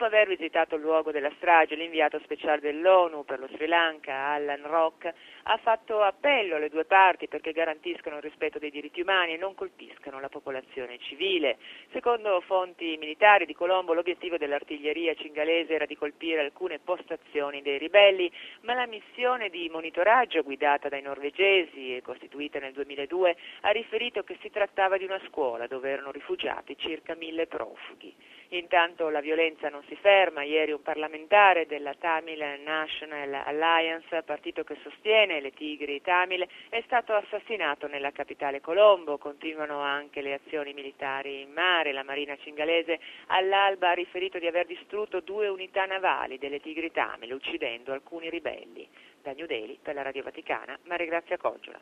Dopo aver visitato il luogo della strage, l'inviato speciale dell'ONU per lo Sri Lanka, Alan Rock, ha fatto appello alle due parti perché garantiscano il rispetto dei diritti umani e non colpiscano la popolazione civile. Secondo fonti militari di Colombo, l'obiettivo dell'artiglieria cingalese era di colpire alcune postazioni dei ribelli, ma la missione di monitoraggio guidata dai norvegesi e costituita nel 2002 ha riferito che si trattava di una scuola dove erano rifugiati circa 1000 profughi. Intanto la violenza non si ferma. Ieri un parlamentare della Tamil National Alliance, partito che sostiene le Tigri Tamil, è stato assassinato nella capitale Colombo. Continuano anche le azioni militari in mare. La Marina cingalese all'alba ha riferito di aver distrutto 2 unità navali delle Tigri Tamil, uccidendo alcuni ribelli. Da New Delhi, per la Radio Vaticana, Maria Grazia Coggiola.